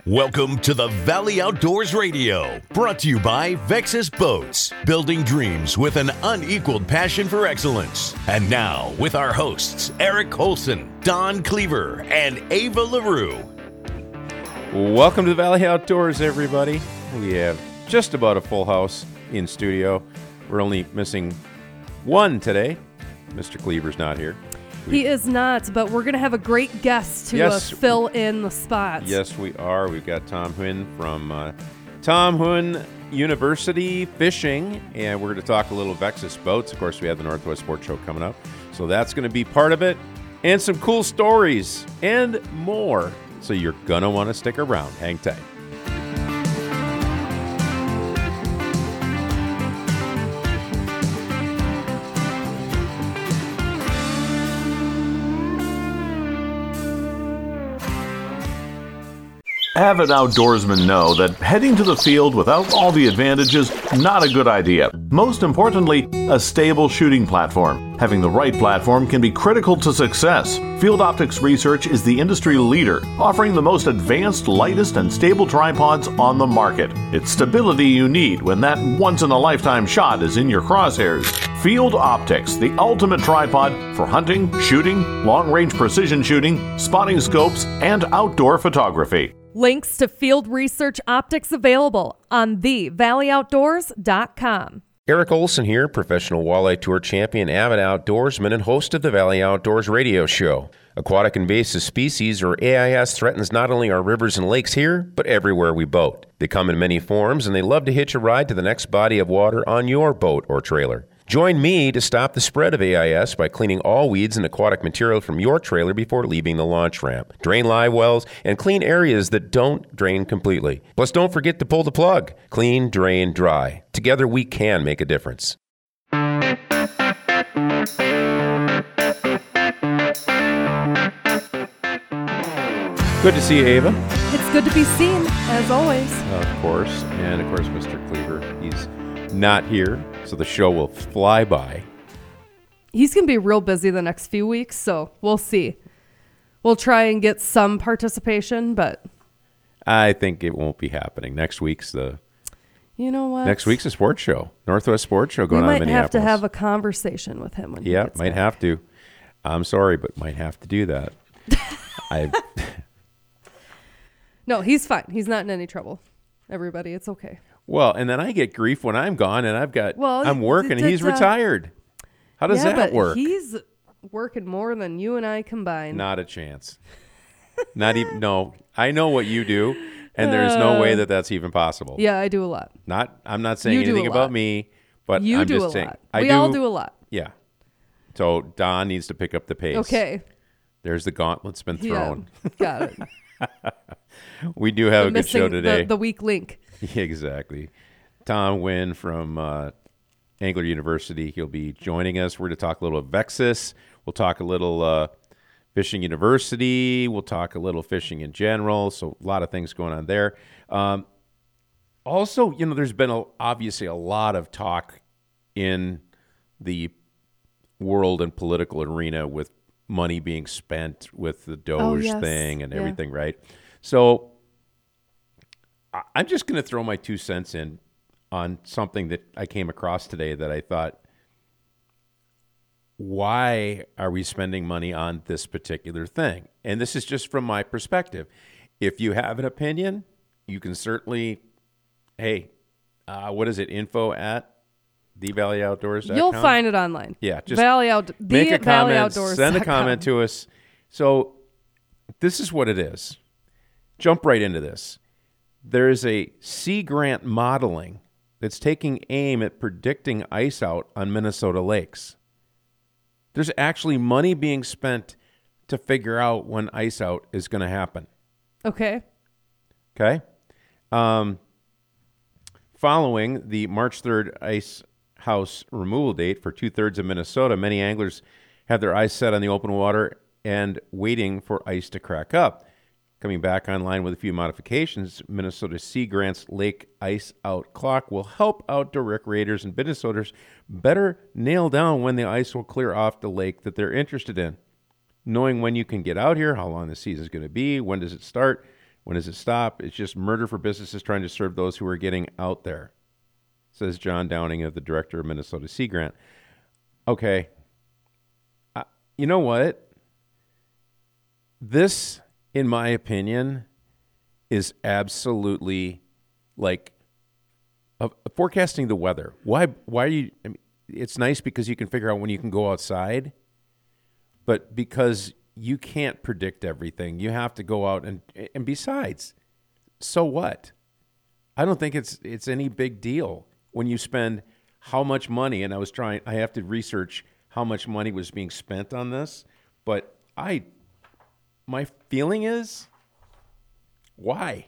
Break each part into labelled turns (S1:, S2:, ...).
S1: Welcome to the Valley Outdoors Radio, brought to you by Vexus Boats, building dreams with an unequaled passion for excellence. And now, with our hosts, Eric Holson, Don Cleaver, and Ava LaRue.
S2: Welcome to the Valley Outdoors, everybody. We have just about a full house in studio. We're only missing one today. Mr. Cleaver's not here.
S3: He is not, but we're going to have a great guest to fill in the spots.
S2: Yes, we are. We've got Tom Huynh from Tom Huynh University Fishing, and we're going to talk a little Vexus Boats. Of course, we have the Northwest Sports Show coming up, so that's going to be part of it, and some cool stories and more. So you're going to want to stick around. Hang tight.
S4: Avid outdoorsmen know that heading to the field without all the advantages, not a good idea. Most importantly, a stable shooting platform. Having the right platform can be critical to success. Field Optics Research is the industry leader, offering the most advanced, lightest, and stable tripods on the market. It's stability you need when that once-in-a-lifetime shot is in your crosshairs. Field Optics, the ultimate tripod for hunting, shooting, long-range precision shooting, spotting scopes, and outdoor photography.
S3: Links to Field Research Optics available on thevalley.outdoors.com.
S2: Eric Olson here, professional walleye tour champion, avid outdoorsman, and host of the Valley Outdoors Radio Show. Aquatic invasive species, or AIS, threatens not only our rivers and lakes here, but everywhere we boat. They come in many forms, and they love to hitch a ride to the next body of water on your boat or trailer. Join me to stop the spread of AIS by cleaning all weeds and aquatic material from your trailer before leaving the launch ramp. Drain live wells and clean areas that don't drain completely. Plus, don't forget to pull the plug. Clean, drain, dry. Together, we can make a difference.
S3: Good
S2: to see you, Ava.
S3: It's good to be seen, as always.
S2: Of course. And, of course, Mr. Cleaver. He's not here, so the show will fly by.
S3: He's going to be real busy the next few weeks, so we'll see. We'll try and get some participation, but
S2: I think it won't be happening. Next week's the sports show. Northwest Sports Show going on in Minneapolis.
S3: We might have to have a conversation with him when he gets back.
S2: Have to. I'm sorry, but might have to do that.
S3: No, he's fine. He's not in any trouble. Everybody, it's okay.
S2: Well, and then I get grief when I'm gone and I'm working and he's retired. How does that work?
S3: He's working more than you and I combined.
S2: Not a chance. Not even. No, I know what you do, and there's no way that that's even possible.
S3: Yeah, I do a lot.
S2: I'm not saying anything about me, but I'm just saying.
S3: We all do a lot.
S2: Yeah. So Don needs to pick up the pace.
S3: Okay.
S2: There's the gauntlet's been thrown.
S3: Yeah, got it.
S2: We do have a good show today.
S3: The weak link.
S2: Exactly. Tom Huynh from Angler University. He'll be joining us. We're going to talk a little Vexus. We'll talk a little Fishing University. We'll talk a little fishing in general. So a lot of things going on there. Also, there's been obviously a lot of talk in the world and political arena with money being spent with the Doge thing and everything, right? So I'm just going to throw my 2 cents in on something that I came across today that I thought, why are we spending money on this particular thing? And this is just from my perspective. If you have an opinion, you can certainly, what is it, info@thevalley.outdoors.com?
S3: You'll find it online.
S2: Yeah, just
S3: make a comment,
S2: send a comment to us. So this is what it is. Jump right into this. There is a Sea Grant modeling that's taking aim at predicting ice out on Minnesota lakes. There's actually money being spent to figure out when ice out is going to happen.
S3: Okay.
S2: Following the March 3rd ice house removal date for 2/3 of Minnesota, many anglers have their eyes set on the open water and waiting for ice to crack up. Coming back online with a few modifications, Minnesota Sea Grant's Lake Ice Out Clock will help outdoor recreators and Minnesoters better nail down when the ice will clear off the lake that they're interested in. Knowing when you can get out here, how long the season is going to be, when does it start, When does it stop? It's just murder for businesses trying to serve those who are getting out there, says John Downing of the director of Minnesota Sea Grant. Okay. You know what? This, in my opinion, is absolutely like forecasting the weather. Why are you? I mean, it's nice because you can figure out when you can go outside, but because you can't predict everything, you have to go out and besides, so what? I don't think it's any big deal when you spend how much money. And I have to research how much money was being spent on this, but my feeling is, why?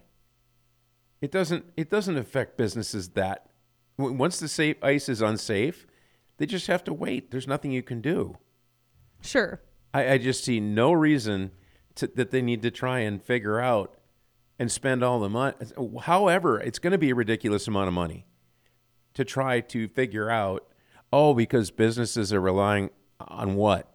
S2: It doesn't affect businesses that once the ice is unsafe, they just have to wait. There's nothing you can do.
S3: Sure.
S2: I just see no reason that they need to try and figure out and spend all the money. However, it's going to be a ridiculous amount of money to try to figure out, because businesses are relying on what?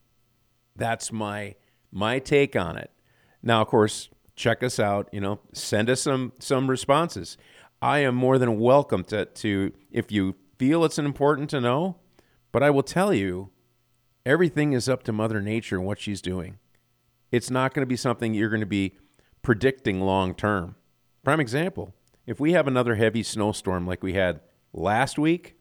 S2: That's my take on it. Now, of course, check us out, send us some responses. I am more than welcome to if you feel it's important to know, but I will tell you, everything is up to Mother Nature and what she's doing. It's not going to be something you're going to be predicting long term. Prime example, if we have another heavy snowstorm like we had last week,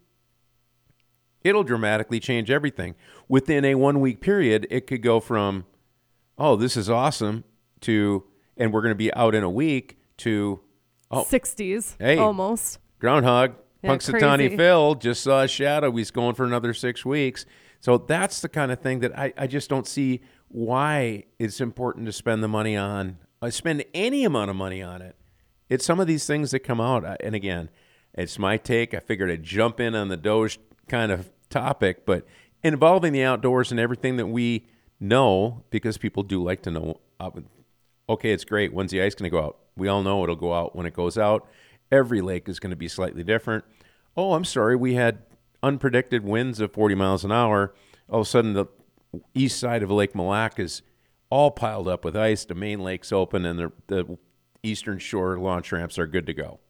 S2: it'll dramatically change everything. Within a 1 week period, it could go from, this is awesome, to, and we're going to be out in a week, to
S3: 60s,
S2: hey,
S3: almost.
S2: Groundhog,
S3: Yeah,
S2: Punxsutawney
S3: crazy.
S2: Phil just saw a shadow. He's going for another 6 weeks. So that's the kind of thing that I just don't see why it's important to spend the money on, spend any amount of money on it. It's some of these things that come out. And again, it's my take. I figured I'd jump in on the Doge kind of topic, but involving the outdoors and everything that we know, because people do like to know, okay, it's great. When's the ice going to go out? We all know it'll go out when it goes out. Every lake is going to be slightly different. I'm sorry, we had unpredicted winds of 40 miles an hour. All of a sudden, the east side of Lake Mille Lacs is all piled up with ice. The main lake's open, and the eastern shore launch ramps are good to go.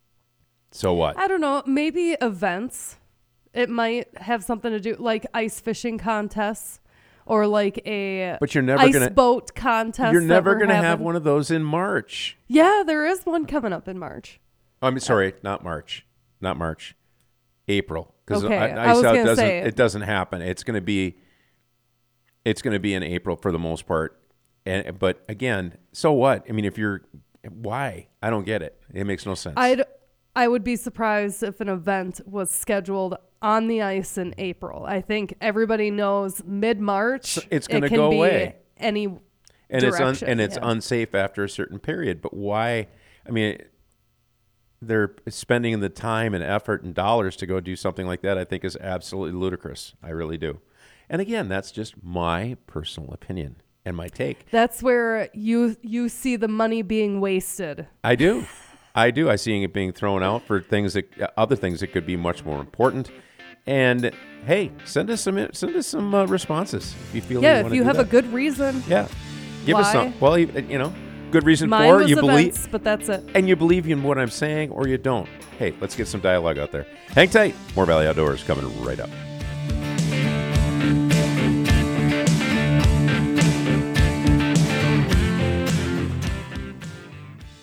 S2: So what?
S3: I don't know. Maybe events. It might have something to do, like ice fishing contests, or like
S2: But you're never
S3: ice boat contest.
S2: You're never going to have one of those in March.
S3: Yeah, there is one coming up in March.
S2: Sorry, not March. April. Because
S3: Okay, I
S2: ice
S3: was
S2: out
S3: gonna say-
S2: it doesn't happen. It's going to be in April for the most part. But again, so what? I mean, why? I don't get it. It makes no sense.
S3: I would be surprised if an event was scheduled on the ice in April. I think everybody knows mid-March
S2: It's gonna
S3: it can
S2: go
S3: be
S2: away.
S3: Any
S2: and
S3: direction.
S2: it's
S3: yeah.
S2: unsafe after a certain period. But why? I mean, they're spending the time and effort and dollars to go do something like that. I think is absolutely ludicrous. I really do. And again, that's just my personal opinion and my take.
S3: That's where you see the money being wasted.
S2: I do. I see it being thrown out for other things that could be much more important. And hey, send us some responses if you feel.
S3: Yeah, if you have a good reason.
S2: Yeah, give us
S3: Why?
S2: some. Well, good reason
S3: Mine
S2: for
S3: was
S2: you
S3: events,
S2: believe,
S3: but that's it.
S2: and you believe in what I'm saying, or you don't. Hey, let's get some dialogue out there. Hang tight. More Valley Outdoors coming right up.